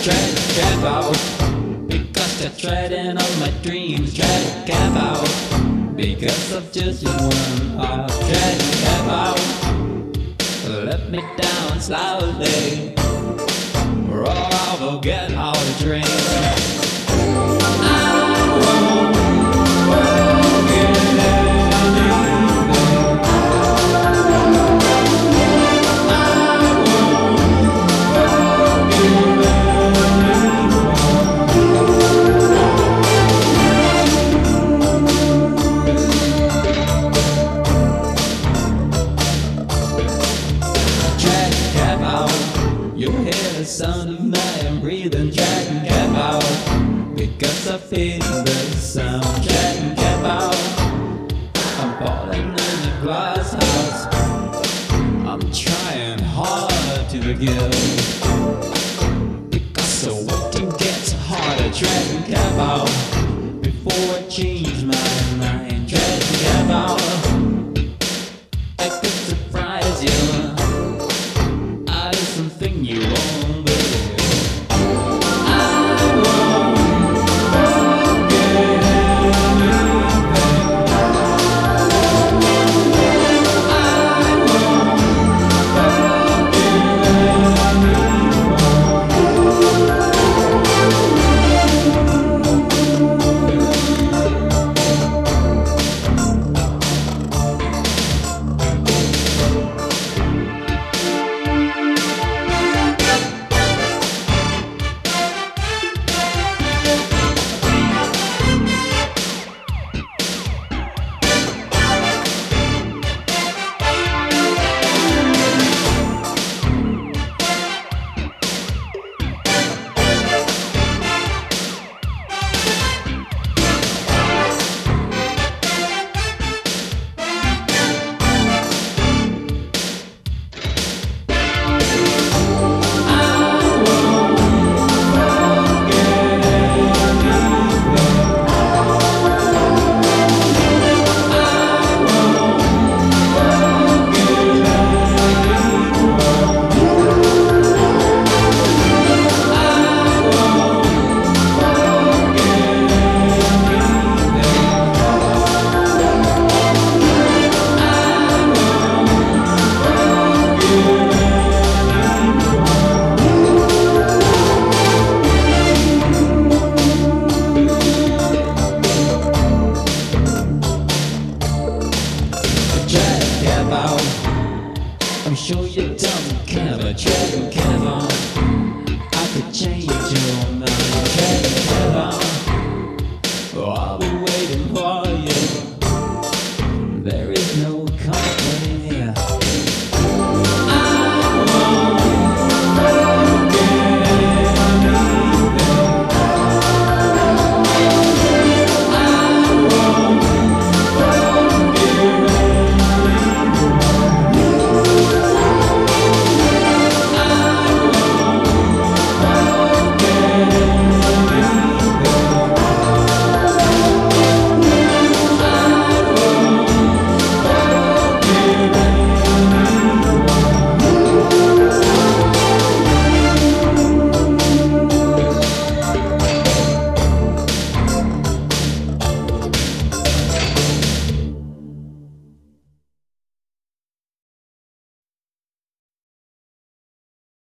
Try to cap out because they're treading on my dreams. Try to cap out because of just one heart. Try to cap out, let me down slowly, or I'll forget how to dream. I won't forget anything. I won't you hear the sound of my breathing. Try to cap out because I feel the sound. Try to cap out, I'm falling in a glass house. I'm trying hard to forgive because the waiting gets harder. Try to cap out before I change my mind. Try to cap out, I could surprise you. Something you won't